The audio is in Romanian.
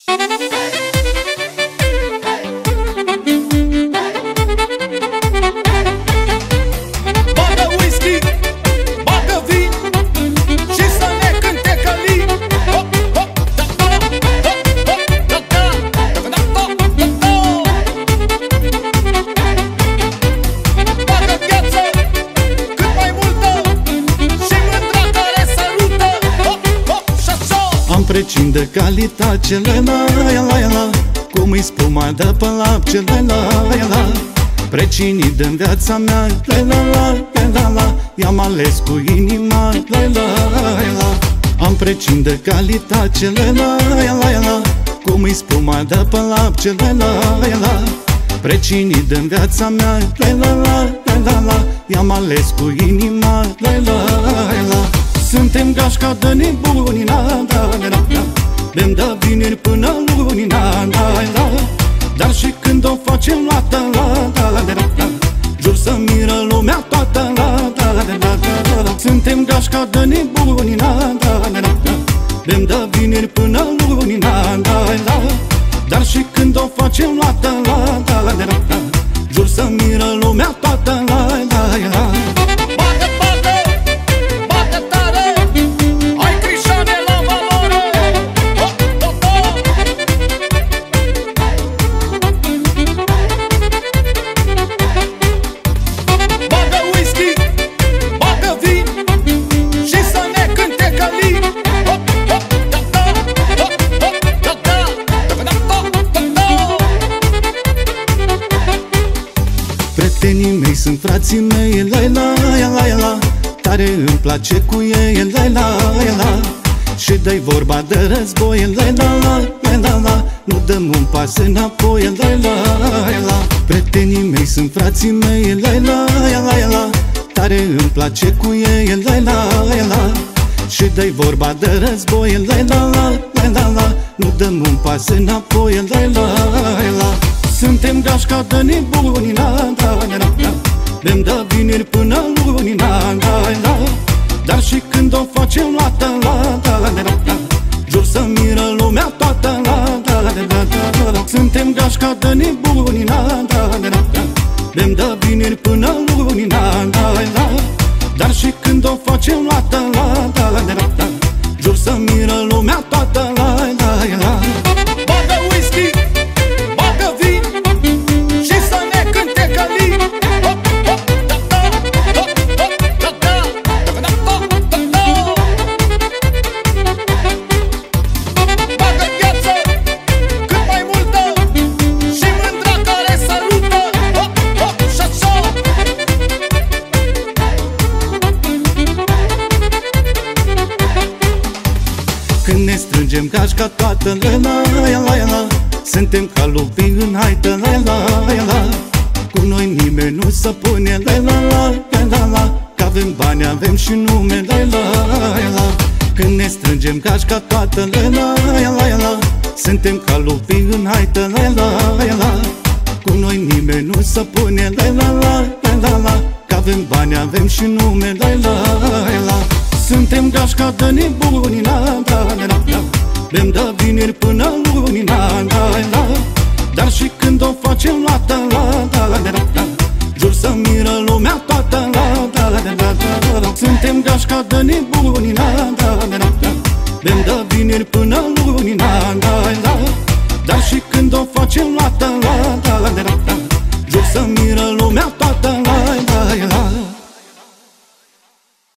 Precin de calitate, la, cum îi spuma de pe lapte, la, precinii din viața mea, la, i-am ales cu inima, la, am precin de calitate, la, cum îi spuma de pe lapte, la, precinii din viața mea, la, i-am ales cu inima, la. Suntem gașca de nebuni, bem de vineri până luni, dar și când o facem lată, jur să miră lumea toată, suntem gașca de nebuni, bem de vineri până luni, dar și când o facem lată, jur să miră lumea toată, prietenii mei sunt frații mei, la, tare îmi place cu ei, la, și dă-i vorba de război, la, nu dăm un pas înapoi, la, prietenii mei sunt frații mei, la, tare îmi place cu ei, la, și dă-i vorba de război, la, nu dăm un pas înapoi, la, suntem gașca de nebuni, bem de vineri până luni, dar și când o facem lată, jur să miră lumea toată, suntem gașca de nebuni, bem de vineri până luni, dar și când o facem lată, jur să miră lumea toată, bagă whisky, bagă vin și să ne cânte călin. Bagă gheață cât mai multă și mândra care sărută, și așa. Când ne strângem gașca toată, la, suntem ca lupi în haită, la, cu noi nimeni nu se pune, la, că avem bani, avem și nume, la, când ne strângem gașca toată, la, suntem ca lupi în haită, la, cu noi nimeni nu se pune, la, că avem bani, avem și nume, la, suntem gașca de nebuni, bem de vineri până luni, dar și când o facem lată, jur să miră lumea toată, suntem gașca de nebuni, bem de vineri până luni, dar și când o facem lată, jur să miră lumea toată,